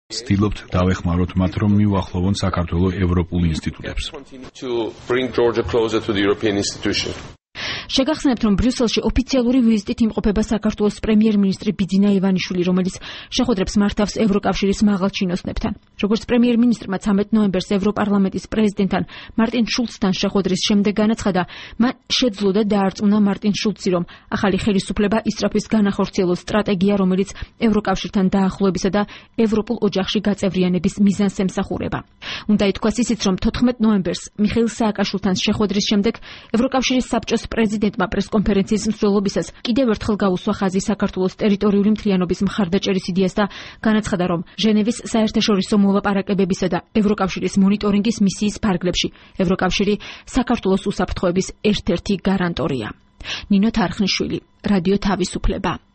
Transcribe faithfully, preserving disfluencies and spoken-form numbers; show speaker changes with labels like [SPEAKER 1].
[SPEAKER 1] ვცდილობთ დავეხმაროთ მათ, რომ მივახლოვონ საქართველოს ევროპულ ინსტიტუტებს.
[SPEAKER 2] შეგახსენებთ, რომ ბრიუსელში ოფიციალური ვიზიტით იმყოფება საქართველოს პრემიერ-მინისტრი ბიძინა ივანიშვილი, რომელიც შეხვედრებს მართავს ევროკავშირის მაღალ ჩინოსნებთან. როგორც პრემიერ-მინისტრმა ცამეტ ნოემბერს ევროპარლამენტის პრეზიდენტთან მარტინ შულცთან შეხვედრის შემდეგ განაცხადა, მან შეძლო და დაარწმუნა მარტინ შულცი, რომ ახალი ხელისუფლება ისწრაფის განახორციელოს სტრატეგია, რომელიც ევროკავშირთან დაახლოებისა და ევროპულ ოჯახში გაწევრიანების მიზანს ემსახურება. უნდა ითქვას ისიც, რომ თოთხმეტ ნოემბერს მიხეილ სააკაშვილთან შეხვედრის შემდეგ ევროკავშირის საბჭოს პრეზიდენტმა პრესკონფერენციის მსვლელობისას კიდევ ერთხელ გაუსვა ხაზი საქართველოს ტერიტორიული მთლიანობის მხარდაჭერის იდეას და განაცხადა, რომ ჟენევის საერთაშორისო მოლაპარაკებებისა და ევროკავშირის მონიტორინგის მისიის ფარგლებში ევროკავშირი საქართველოს უსაფრთხოების ერთ-ერთი გარანტორია. ნინო თარხნიშვილი, რადიო თავისუფლება.